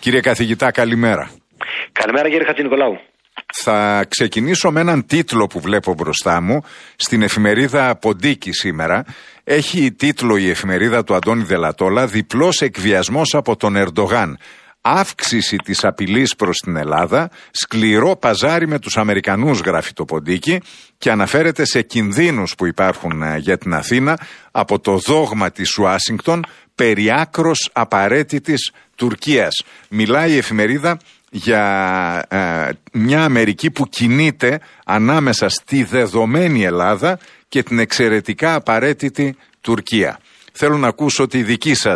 Κύριε καθηγητά, καλημέρα. Καλημέρα κύριε Χατζηνικολάου. Θα ξεκινήσω με έναν τίτλο που βλέπω μπροστά μου στην εφημερίδα Ποντίκη σήμερα. Έχει τίτλο η εφημερίδα του Αντώνη Δελατόλα «Διπλός εκβιασμός από τον Ερντογάν. Αύξηση της απειλής προς την Ελλάδα, σκληρό παζάρι με τους Αμερικανούς», γράφει το Ποντίκη, και αναφέρεται σε κινδύνους που υπάρχουν για την Αθήνα από το δόγμα της Ουάσιγκτον περί άκρος απαραίτητης Τουρκίας. Μιλάει η εφημερίδα για μια Αμερική που κινείται ανάμεσα στη δεδομένη Ελλάδα και την εξαιρετικά απαραίτητη Τουρκία. Θέλω να ακούσω τη δική σας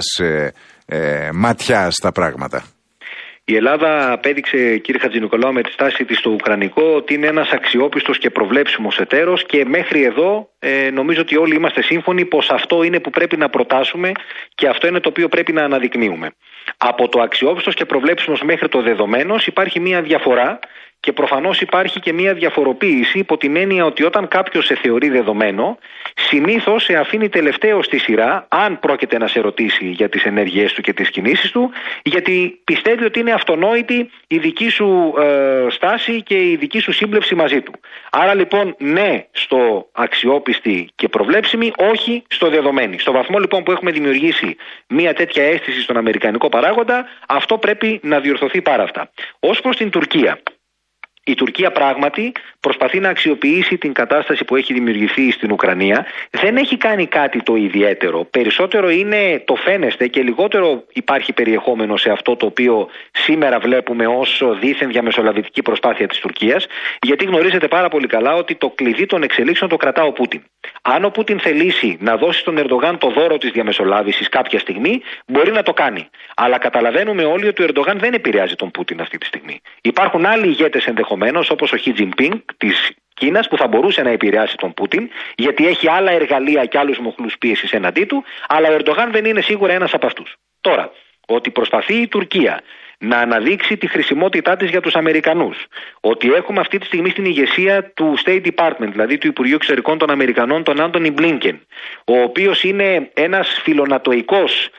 ματιά στα πράγματα. Η Ελλάδα απέδειξε, κύριε Χατζηνικολάου, με τη στάση της στο Ουκρανικό ότι είναι ένας αξιόπιστος και προβλέψιμος εταίρος και μέχρι εδώ νομίζω ότι όλοι είμαστε σύμφωνοι πως αυτό είναι που πρέπει να προτάσουμε και αυτό είναι το οποίο πρέπει να αναδεικνύουμε. Από το αξιόπιστος και προβλέψιμος μέχρι το δεδομένος υπάρχει μια διαφορά και προφανώς υπάρχει και μια διαφοροποίηση υπό την έννοια ότι όταν κάποιος σε θεωρεί δεδομένο, συνήθως σε αφήνει τελευταίο στη σειρά, αν πρόκειται να σε ρωτήσει για τις ενέργειές του και τις κινήσεις του, γιατί πιστεύει ότι είναι αυτονόητη η δική σου στάση και η δική σου σύμπλευση μαζί του. Άρα λοιπόν ναι στο αξιόπιστη και προβλέψιμη, όχι στο δεδομένη. Στο βαθμό λοιπόν που έχουμε δημιουργήσει μια τέτοια αίσθηση στον αμερικανικό παράγοντα, αυτό πρέπει να διορθωθεί πάρα αυτά. Ως προς την Τουρκία. Η Τουρκία πράγματι προσπαθεί να αξιοποιήσει την κατάσταση που έχει δημιουργηθεί στην Ουκρανία. Δεν έχει κάνει κάτι το ιδιαίτερο. Περισσότερο είναι το φαίνεστε και λιγότερο υπάρχει περιεχόμενο σε αυτό το οποίο σήμερα βλέπουμε ως δίθεν διαμεσολαβητική προσπάθεια της Τουρκίας. Γιατί γνωρίζετε πάρα πολύ καλά ότι το κλειδί των εξελίξεων το κρατά ο Πούτιν. Αν ο Πούτιν θελήσει να δώσει στον Ερντογάν το δώρο της διαμεσολάβησης κάποια στιγμή, μπορεί να το κάνει. Αλλά καταλαβαίνουμε όλοι ότι ο Ερντογάν δεν επηρεάζει τον Πούτιν αυτή τη στιγμή. Υπάρχουν άλλοι ηγέτες ενδεχομένως, όπως ο Χι Τζινπίνγκ της Κίνας, που θα μπορούσε να επηρεάσει τον Πούτιν, γιατί έχει άλλα εργαλεία και άλλους μοχλούς πίεσης εναντί του, αλλά ο Ερντογάν δεν είναι σίγουρα ένας από αυτούς. Τώρα, ότι προσπαθεί η Τουρκία να αναδείξει τη χρησιμότητά της για τους Αμερικανούς, ότι έχουμε αυτή τη στιγμή στην ηγεσία του State Department, δηλαδή του Υπουργείου Εξωτερικών των Αμερικανών, τον Άντονι Μπλίνκεν, ο οποίος είναι ένας φιλονατοϊκός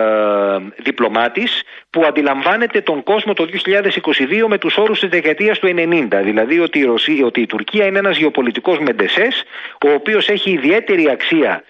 διπλωμάτης που αντιλαμβάνεται τον κόσμο το 2022 με τους όρους της δεκαετίας του 90, δηλαδή ότι η Τουρκία είναι ένας γεωπολιτικός μεντεσές, ο οποίος έχει ιδιαίτερη αξία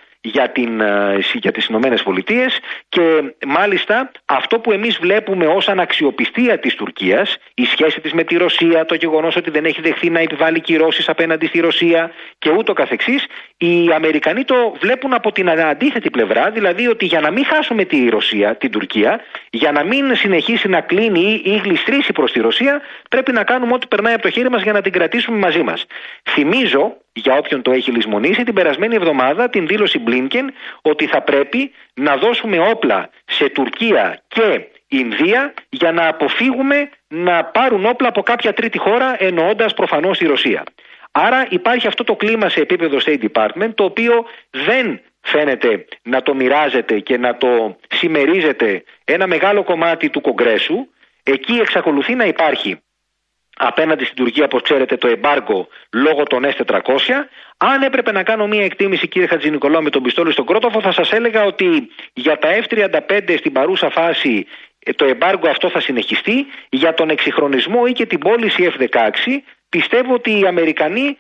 για τις Ηνωμένες Πολιτείες και μάλιστα αυτό που εμείς βλέπουμε ως αναξιοπιστία της Τουρκίας, η σχέση της με τη Ρωσία, το γεγονός ότι δεν έχει δεχθεί να επιβάλλει κυρώσεις απέναντι στη Ρωσία και ούτω καθεξής, οι Αμερικανοί το βλέπουν από την αντίθετη πλευρά, δηλαδή ότι για να μην χάσουμε τη Ρωσία, την Τουρκία, για να μην συνεχίσει να κλείνει ή γλιστρήσει προς τη Ρωσία, πρέπει να κάνουμε ό,τι περνάει από το χέρι μας για να την κρατήσουμε μαζί μας. Θυμίζω, για όποιον το έχει λησμονήσει, την περασμένη εβδομάδα την δήλωση Μπλίνκεν ότι θα πρέπει να δώσουμε όπλα σε Τουρκία και Ινδία για να αποφύγουμε να πάρουν όπλα από κάποια τρίτη χώρα, εννοώντας προφανώς τη Ρωσία. Άρα υπάρχει αυτό το κλίμα σε επίπεδο State Department, το οποίο δεν φαίνεται να το μοιράζεται και να το συμμερίζεται ένα μεγάλο κομμάτι του Κογκρέσου. Εκεί εξακολουθεί να υπάρχει απέναντι στην Τουρκία, όπως ξέρετε, το εμπάργκο λόγω των S-400. Αν έπρεπε να κάνω μία εκτίμηση, κύριε Χατζηνικολάου, με τον πιστόλι στον κρόταφο, θα σας έλεγα ότι για τα F-35 στην παρούσα φάση το εμπάργκο αυτό θα συνεχιστεί. Για τον εξυγχρονισμό ή και την πώληση F-16 πιστεύω ότι οι Αμερικανοί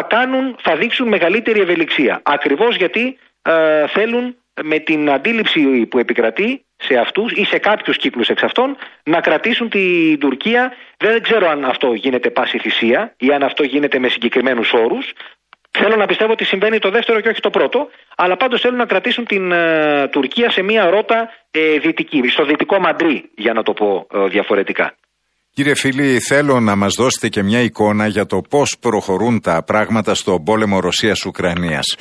θα δείξουν μεγαλύτερη ευελιξία. Ακριβώς γιατί θέλουν, με την αντίληψη που επικρατεί σε αυτούς ή σε κάποιους κύκλους εξ αυτών, να κρατήσουν την Τουρκία. Δεν ξέρω αν αυτό γίνεται πάση θυσία ή αν αυτό γίνεται με συγκεκριμένους όρους. Θέλω να πιστεύω ότι συμβαίνει το δεύτερο και όχι το πρώτο, αλλά πάντως θέλουν να κρατήσουν την Τουρκία σε μια ρότα δυτική, στο δυτικό Μαντρί, για να το πω διαφορετικά. Κύριε Φίλη, θέλω να μας δώσετε και μια εικόνα για το πώς προχωρούν τα πράγματα στον πόλεμο Ρωσίας-Ουκρανίας.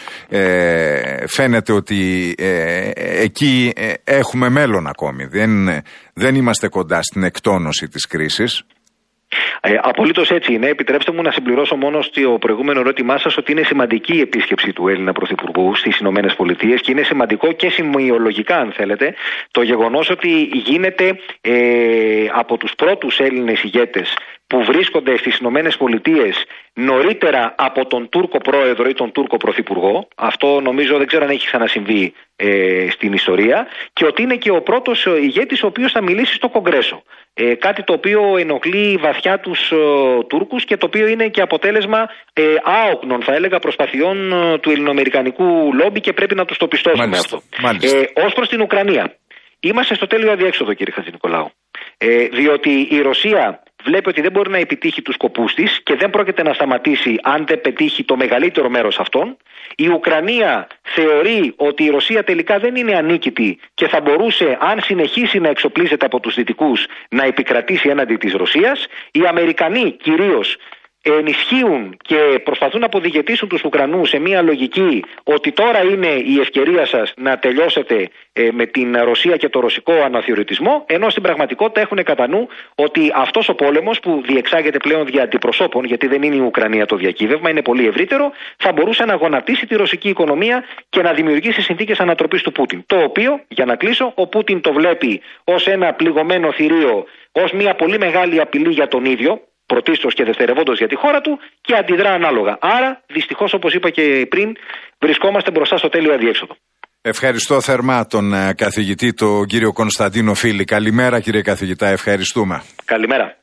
Φαίνεται ότι εκεί έχουμε μέλλον ακόμη. Δεν είμαστε κοντά στην εκτόνωση της κρίσης. Απολύτως έτσι είναι. Επιτρέψτε μου να συμπληρώσω μόνο στο προηγούμενο ερώτημά σας ότι είναι σημαντική η επίσκεψη του Έλληνα Πρωθυπουργού στις Ηνωμένες Πολιτείες και είναι σημαντικό και σημειολογικά, αν θέλετε, το γεγονός ότι γίνεται από τους πρώτους Έλληνες ηγέτες που βρίσκονται στις Ηνωμένες Πολιτείες νωρίτερα από τον Τούρκο πρόεδρο ή τον Τούρκο πρωθυπουργό. Αυτό νομίζω δεν ξέρω αν έχει ξανασυμβεί στην ιστορία. Και ότι είναι και ο πρώτος ηγέτης ο οποίος θα μιλήσει στο Κογκρέσο. Κάτι το οποίο ενοχλεί βαθιά τους Τούρκους και το οποίο είναι και αποτέλεσμα άοκνων, θα έλεγα, προσπαθειών του ελληνοαμερικανικού λόμπι και πρέπει να τους το πιστώσουμε αυτό. Ως προς την Ουκρανία, είμαστε στο τέλειο αδιέξοδο, κύριε Χατζηνικολάου. Διότι η Ρωσία βλέπει ότι δεν μπορεί να επιτύχει τους σκοπούς της και δεν πρόκειται να σταματήσει αν δεν πετύχει το μεγαλύτερο μέρος αυτών. Η Ουκρανία θεωρεί ότι η Ρωσία τελικά δεν είναι ανίκητη και θα μπορούσε, αν συνεχίσει να εξοπλίζεται από τους Δυτικούς, να επικρατήσει έναντι της Ρωσίας. Οι Αμερικανοί κυρίως ενισχύουν και προσπαθούν να αποδιγετήσουν τους Ουκρανούς σε μια λογική ότι τώρα είναι η ευκαιρία σας να τελειώσετε με την Ρωσία και το ρωσικό αναθεωρητισμό, ενώ στην πραγματικότητα έχουν κατά νου ότι αυτός ο πόλεμος που διεξάγεται πλέον δια αντιπροσώπων, γιατί δεν είναι η Ουκρανία το διακύβευμα, είναι πολύ ευρύτερο, θα μπορούσε να γονατίσει τη ρωσική οικονομία και να δημιουργήσει συνθήκες ανατροπής του Πούτιν. Το οποίο, για να κλείσω, ο Πούτιν το βλέπει ως ένα πληγωμένο θηρίο, ως μια πολύ μεγάλη απειλή για τον ίδιο, πρωτίστως και δευτερευόντως για τη χώρα του, και αντιδρά ανάλογα. Άρα, δυστυχώς, όπως είπα και πριν, βρισκόμαστε μπροστά στο τέλειο αδιέξοδο. Ευχαριστώ θερμά τον καθηγητή, τον κύριο Κωνσταντίνο Φίλη. Καλημέρα, κύριε καθηγητά, ευχαριστούμε. Καλημέρα.